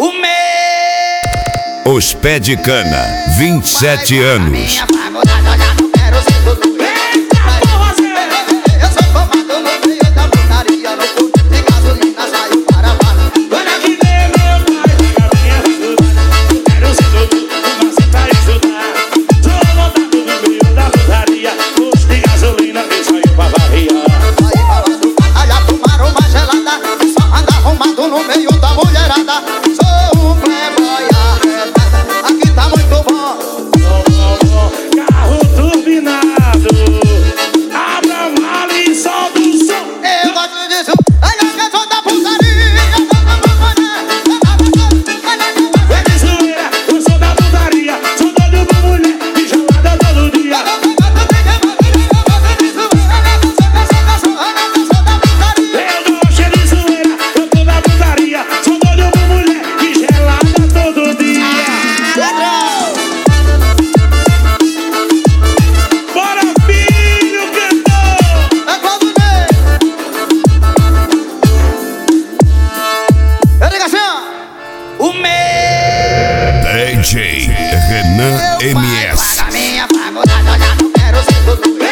O meu. Os Pé de Cana, 27 anos. No meio da mulherada, sou um playboy arretado. Aqui tá muito bom. Carro turbinado, abra mala e solta o som. Eu gosto disso. Ai, eu sou da putaria. É de zoeira, eu sou da putaria. Sou doido pra mulher e gelada todo dia. Eu gosto de zoeira, eu tô da putaria. Sou doido pra mulher e gelada todo dia. Bora, filho, cantor! É Claudinei. Eu digo assim, ó. O meu. DJ Renan MS. Paga minha faculdade, olha, não quero ser tudo.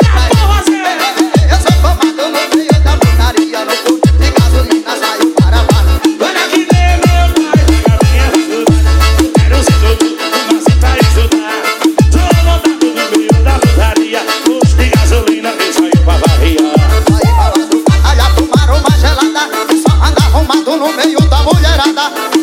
Eu sou formado no meio da putaria. No posto de gasolina saiu para baixo. Olha que nem meu pai, paga minha faculdade. Quero ser doutor, mas sem pra estudar. Sou montado no meio da putaria. Posto de gasolina, eu saio pra barriar. Aí falando, olha, tomaram uma gelada. Só anda arrumado no meio da mulherada.